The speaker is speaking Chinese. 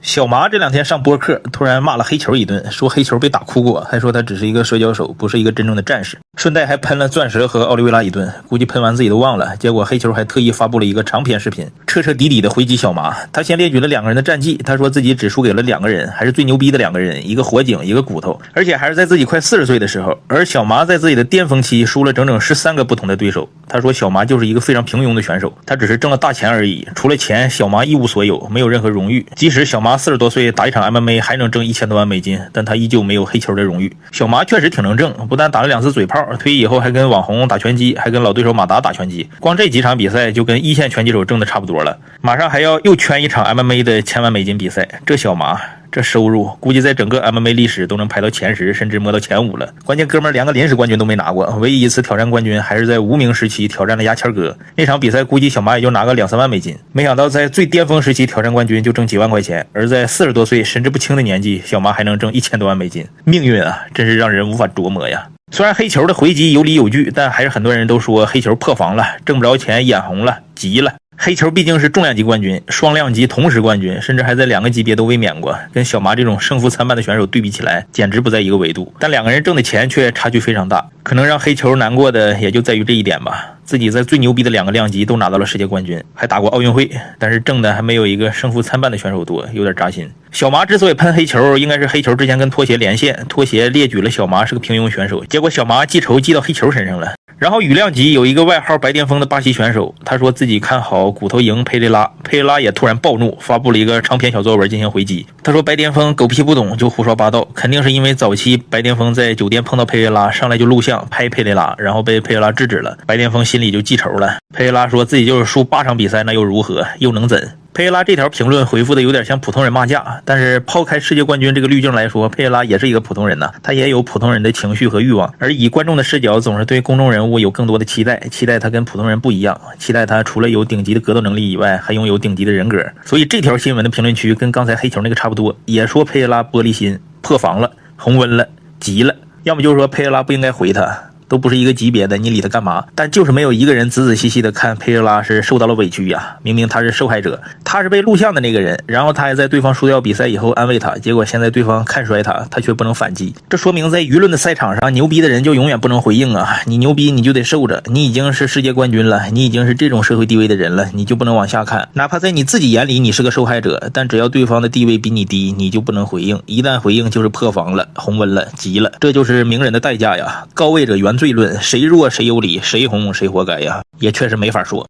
小麻这两天上播客，突然骂了黑球一顿，说黑球被打哭过，还说他只是一个摔跤手，不是一个真正的战士。顺带还喷了钻石和奥利维拉一顿，估计喷完自己都忘了。结果黑球还特意发布了一个长篇视频，彻彻底底的回击小麻。他先列举了2个人的战绩，他说自己只输给了2个人，还是最牛逼的2个人，一个火警，一个骨头，而且还是在自己快40岁的时候。而小麻在自己的巅峰期输了整整13个不同的对手。他说小麻就是一个非常平庸的选手，他只是挣了大钱而已，除了钱，小麻一无所有，没有任何荣誉。即使小麻40多岁打一场 MMA 还能挣1000多万美金，但他依旧没有黑球的荣誉。小麻确实挺能挣，不但打了2次嘴炮，退役以后还跟网红打拳击，还跟老对手马达打拳击，光这几场比赛就跟一线拳击手挣的差不多了。马上还要又圈一场 MMA 的1000万美金比赛，这小麻这收入估计在整个 MMA 历史都能排到前10，甚至摸到前5了。关键哥们儿连个临时冠军都没拿过，唯一一次挑战冠军还是在无名时期挑战了牙签哥，那场比赛估计小麻也就拿个2-3万美金。没想到在最巅峰时期挑战冠军就挣几万块钱，而在40多岁神志不清的年纪，小麻还能挣1000多万美金。命运啊，真是让人无法琢磨呀。虽然黑球的回击有理有据，但还是很多人都说黑球破防了，挣不着钱，眼红了，急了。黑球毕竟是重量级冠军，双量级同时冠军，甚至还在2个级别都卫冕过，跟小麻这种胜负参半的选手对比起来，简直不在一个维度。但2个人挣的钱却差距非常大，可能让黑球难过的也就在于这一点吧。自己在最牛逼的2个量级都拿到了世界冠军，还打过奥运会，但是挣的还没有一个胜负参半的选手多，有点扎心。小麻之所以喷黑球，应该是黑球之前跟拖鞋连线，拖鞋列举了小麻是个平庸选手，结果小麻记仇记到黑球身上了。然后羽量级有一个外号白巅峰的巴西选手，他说自己看好骨头赢佩雷拉，佩雷拉也突然暴怒，发布了一个长篇小作文进行回击。他说白巅峰狗屁不懂就胡说八道，肯定是因为早期白巅峰在酒店碰到佩雷拉，上来就录像拍佩雷拉，然后被佩雷拉制止了，白巅峰心里就记仇了。佩雷拉说自己就是输8场比赛，那又如何，又能怎？佩雷拉这条评论回复的有点像普通人骂架，但是抛开世界冠军这个滤镜来说，佩雷拉也是一个普通人呐，他也有普通人的情绪和欲望，而以观众的视角总是对公众人物有更多的期待，期待他跟普通人不一样，期待他除了有顶级的格斗能力以外，还拥有顶级的人格。所以这条新闻的评论区跟刚才黑球那个差不多，也说佩雷拉玻璃心，破防了，红温了，急了，要么就是说佩雷拉不应该回他，都不是一个级别的，你理他干嘛？但就是没有一个人仔仔细细的看佩雷拉是受到了委屈呀，明明他是受害者，他是被录像的那个人，然后他还在对方输掉比赛以后安慰他，结果现在对方看衰他，他却不能反击。这说明在舆论的赛场上，牛逼的人就永远不能回应啊！你牛逼你就得受着，你已经是世界冠军了，你已经是这种社会地位的人了，你就不能往下看。哪怕在你自己眼里你是个受害者，但只要对方的地位比你低，你就不能回应，一旦回应就是破防了，红温了，急了，这就是名人的代价呀！高位者原罪论，谁弱谁有理，谁红谁活该呀，也确实没法说。